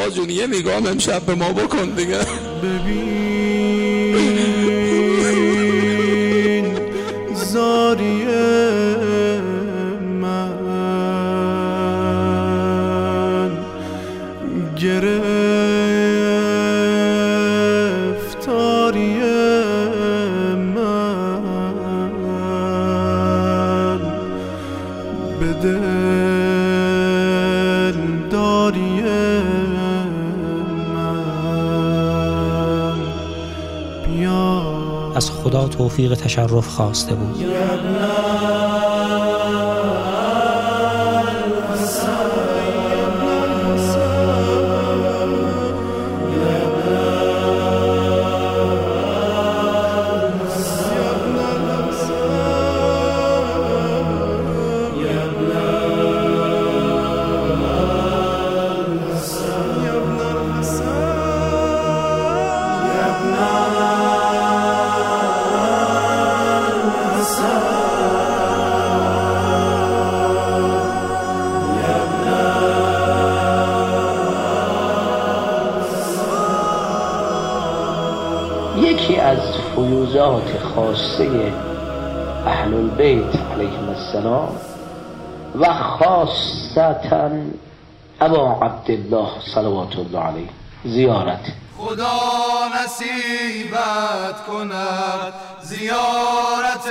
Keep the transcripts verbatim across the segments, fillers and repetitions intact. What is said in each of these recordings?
آقا جون یه نگاه امشب به ما بکن دیگه. ببین زاری من گرفتاری من به دل داری من بیا. از خدا توفیق تشرف خواسته بود. یکی از فیوزات خاصه اهل البیت علیهم السلام و خاصتا ابا عبدالله صلوات الله علیه زیارت. خدا نصیبت کند زیارت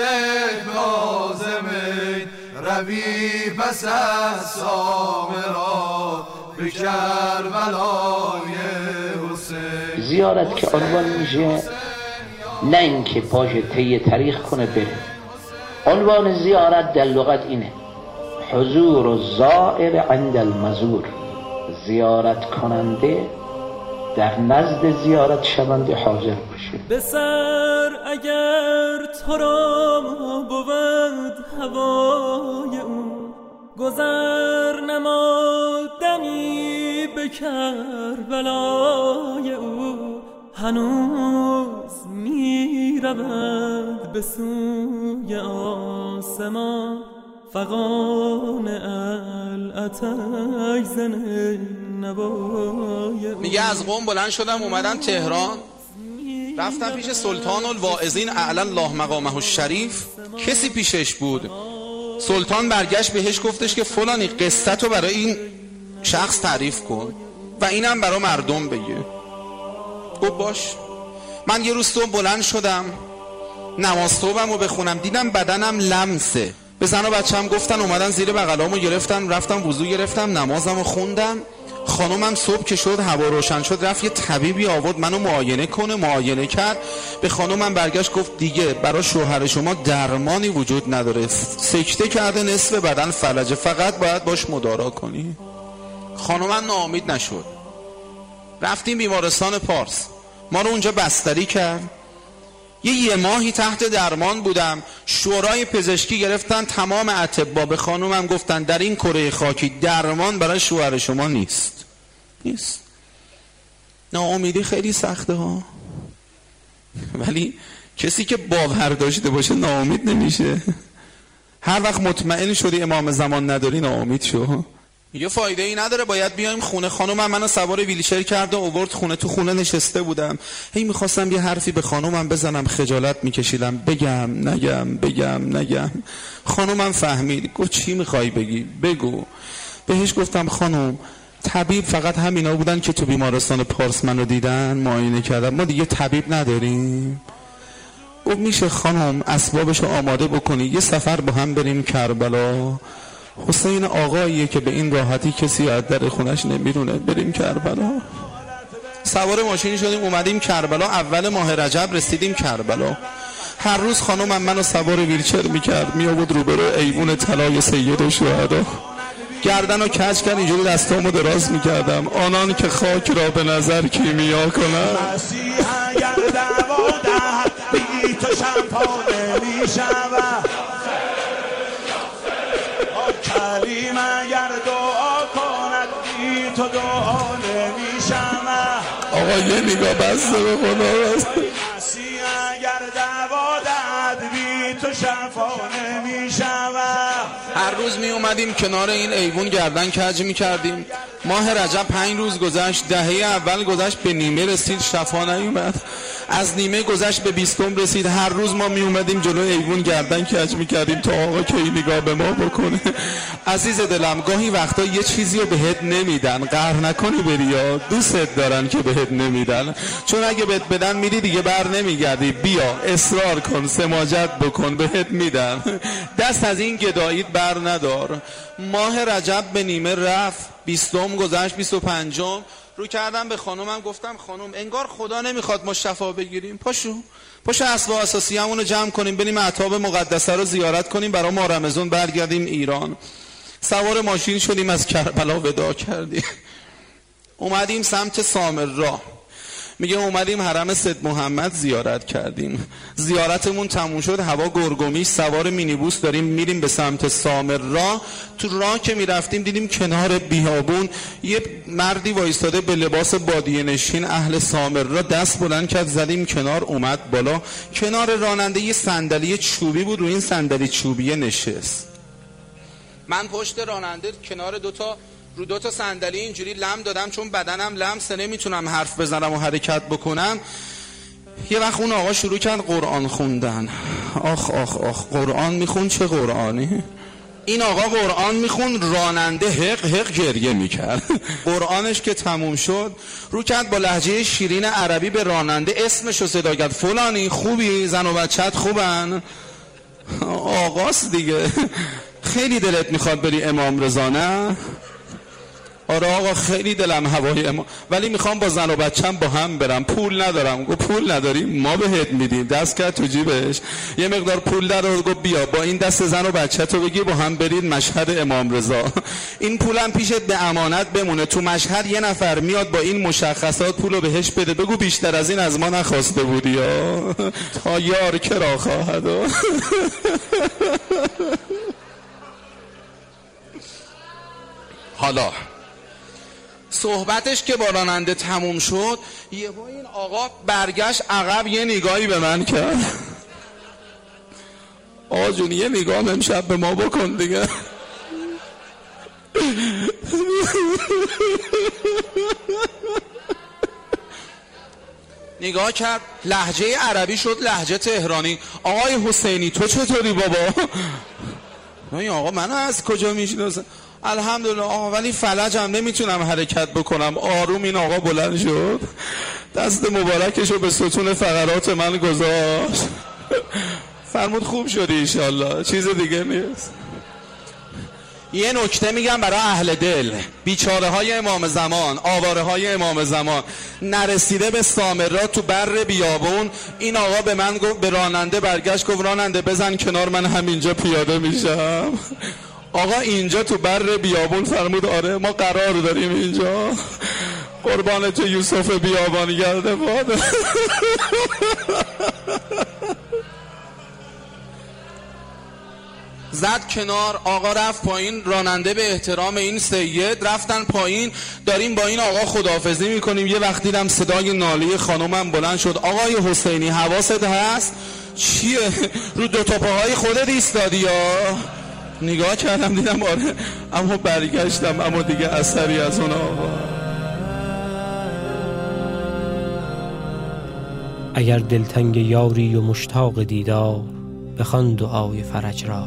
کاظمی، روی پس از سامرا به کربلای حسین. زیارت که عنوان میشه نه اینکه پاش طی طریق کنه بره. عنوان زیارت در لغت اینه حضور الزائر عند المزور، زیارت کننده در نزد زیارت شونده حاضر باشه. به سر اگر تو را بود هوای او، گذر نمادمی به کربلای او. هنوز می رود به سوی آسمان، فغان العتش زن نوای او. میگه از قم بلند شدم اومدم تهران، رفتم پیش سلطان الواعظین اعلی الله مقامه الشریف. کسی پیشش بود. سلطان برگشت بهش گفتش که فلانی قصتو برای این شخص تعریف کن و اینم برای مردم بگه. گفت باش. من یه روز صبح بلند شدم نماز صبحمو بخونم، دیدم بدنم لمسه. به زن و بچه‌م گفتن، اومدن زیر بغلامو گرفتن، رفتم وضو گرفتم، نمازمو خوندم. خانومم صبح که شد هوا روشن شد رفت یه طبیبی آورد منو معاینه کنه. معاینه کرد، به خانومم برگشت گفت دیگه برای شوهر شما درمانی وجود نداره، سکته کرده، نصف بدن فلجه، فقط باید باش مدارا کنی. خانومم ناامید نشد. رفتیم بیمارستان پارس، ما رو اونجا بستری کرد. یه یه ماهی تحت درمان بودم. شورای پزشکی گرفتن، تمام اطباء به خانومم گفتن در این کره خاکی درمان برای شوهر شما نیست. نیست. ناامیدی خیلی سخته ها، ولی کسی که باور داشته باشه ناامید نمیشه. هر وقت مطمئن شدی امام زمان نداری ناامید شو. یه فایده ای نداره، باید بیایم خونه. خانومم منو سوار ویلچر کرد و آورد خونه. تو خونه نشسته بودم، هی میخواستم یه حرفی به خانومم بزنم، خجالت میکشیدم، بگم نگم بگم نگم. خانومم فهمید، گفت چی میخوای بگی؟ بگو. بهش گفتم خانوم طبیب فقط همینا بودن که تو بیمارستان پارس منو دیدن معاینه کردن، ما دیگه طبیب نداریم. گفت میشه خانوم اسبابشو آماده بکنی یه سفر با هم بریم کربلا؟ حسین آقاییه که به این راحتی کسی از در خونش نمیرونه، بریم کربلا. سوار ماشین شدیم اومدیم کربلا. اول ماه رجب رسیدیم کربلا. هر روز خانومم منو سوار ویلچر میکرد، میآورد روبرو ایوون طلای سید و شهدا، گردن و کج کرد، اینجوری دستامو دراز میکردم. آنان که خاک را به نظر کیمیا کنن، مسیح اگر دعوا دهد بی تو شمپانه میشود، کلیم اگر دعا کند بی تو دعا نمیشود. آقا یه نگاه بسته به خدا. مسیح اگر دعوا دهد بی تو شفا نمیشود. هر روز می اومدیم کنار این ایوون گردن کج می کردیم. ماه رجب پنج روز گذشت، دهه اول گذشت، به نیمه رسید، شفا نیومد. از نیمه گذشت به بیستم رسید. هر روز ما می اومدیم جلو ایوون گردن کج می کردیم تا آقا کی نگاه به ما بکنه. عزیز دلم، گاهی وقتا یه چیزی رو بهت نمیدن، قهر نکنی بری، یا دوست دارن که بهت نمیدن، چون اگه بهت بدن میری دیگه بر نمیگردی. بیا اصرار کن، سماجت بکن، بهت میدن. دست از این گداییت بر ندار. ماه رجب به نیمه رفت، بیستم گذشت، بیست و پنجم. رو کردم به خانومم گفتم خانوم انگار خدا نمیخواد ما شفا بگیریم. پاشو پاشو اسباب اساسی همونو جمع کنیم، بریم اعتاب مقدسه رو زیارت کنیم، برای ما رمضان برگردیم ایران. سوار ماشین شدیم، از کربلا وداع کردیم، اومدیم سمت سامرا. میگه اومدیم حرم سید محمد زیارت کردیم. زیارتمون تموم شد، هوا گرگومیش، سوار مینیبوس داریم میریم به سمت سامرا. تو راه که میرفتیم دیدیم کنار بیابون یه مردی وایستاده به لباس بادیه نشین اهل سامرا، دست بلند کرد، زدیم کنار، اومد بالا. کنار راننده یه صندلی چوبی بود، رو این صندلی چوبی نشست. من پشت راننده کنار دوتا رو دو تا صندلی اینجوری لم دادم، چون بدنم لمسه، نمیتونم حرف بزنم و حرکت بکنم. یه وقت اون آقا شروع کرد قرآن خوندن. آخ آخ آخ قرآن میخون، چه قرآنی؟ این آقا قرآن میخون، راننده حق حق گریه میکرد. قرآنش که تموم شد رو کرد با لهجه شیرین عربی به راننده اسمشو صدا کرد، فلانی خوبی؟ زن و بچت خوبن؟ آقاست دیگه. خیلی دلت میخواد بری امام رضا نه؟ آره آقا خیلی دلم هوای امام، ولی میخوام با زن و بچم با هم برم، پول ندارم. گفت پول نداری؟ ما بهت میدیم. دست کرد تو جیبش یه مقدار پول داد، گفت بیا با این دست زن و بچه تو بگی با هم برید مشهد امام رضا. این پولم پیشت به امانت بمونه، تو مشهد یه نفر میاد با این مشخصات پولو بهش بده، بگو بیشتر از این از ما نخواسته بودی یا تا یار کرا خواهد. حالا صحبتش که با راننده تموم شد، یهو این آقا برگشت عقب، یه نگاهی به من کرد. آقا جون یه نگاه امشب به ما بکن دیگه. نگاه کرد، لهجه عربی شد لهجه تهرانی. آقای حسینی تو چطوری بابا؟ این آقا منو از کجا میشناسه؟ الحمدلله آقا، ولی فلجم، نمیتونم حرکت بکنم. آروم این آقا بلند شد، دست مبارکشو به ستون فقرات من گذاشت، فرمود خوب شدی انشالله، چیز دیگه نیست. یه نکته میگم برای اهل دل، بیچاره های امام زمان، آواره های امام زمان، نرسیده به سامرا تو بر بیابون، این آقا به من گفت، به راننده برگشت گفت راننده بزن کنار، من همینجا پیاده میشم. آقا اینجا تو بر بیابون؟ فرمود آره ما قرار داریم اینجا. قربان تو یوسف بیابانی گرده باد. زد کنار، آقا رفت پایین، راننده به احترام این سید رفتن پایین، داریم با این آقا خداحافظی میکنیم. یه وقت دیدم صدای ناله خانومم بلند شد، آقای حسینی حواست هست؟ چیه؟ رو دو تا پاهای خودت ایستادی یا؟ نگاه کردم دیدم آره، اما برگشتم، اما دیگه اثری از اون آقا. اگر دلتنگ یاری و مشتاق دیدار، بخوان دعای فرج را.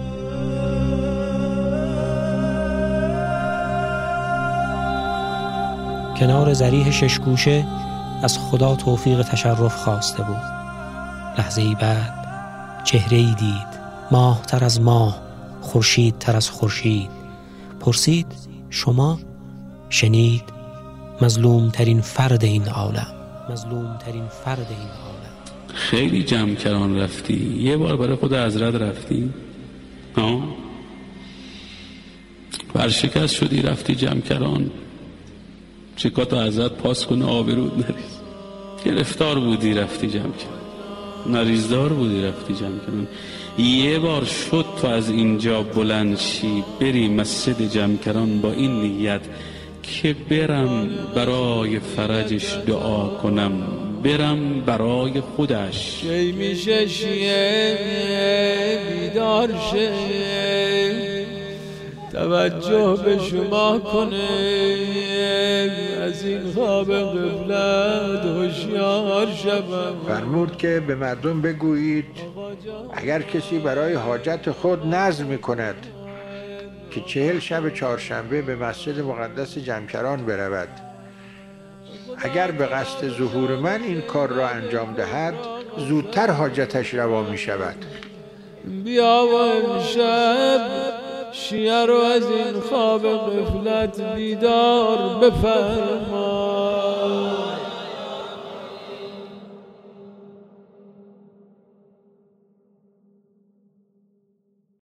کنار ضریح ششگوشه از خدا توفیق تشرف خواسته بود. لحظه‌ای بعد چهره‌ای دید، ماه تر از ماه، خورشید تر از خورشید. پرسید شما؟ شنید مظلوم ترین فرد این عالم، مظلوم ترین فرد این عالم. خیلی جمع کران رفتی، یه بار برای خود حضرت رفتی؟ ها؟ برشکست شدی رفتی جمع کران، چکاتو حضرت پاس کنه آبرود نریز. گرفتار بودی رفتی جمع کران، نریزدار بودی رفتی جمع کران. یه بار شد تو از اینجا بلند شی بری مسجد جمکران با این نیت که برم برای فرجش دعا کنم، برم برای خودش. کی میشه شیه بیدار شه، توجه به شما کنه، از این خواب غفلت هوشیار شوم. فرمود که به مردم بگویید اگر کسی برای حاجت خود نذر می کند که چهل شب چهارشنبه به مسجد مقدس جمکران برود، اگر به قصد ظهور من این کار را انجام دهد زودتر حاجتش روا می شود. بیا و امشب شیعه رو از این خواب غفلت بیدار بفرما.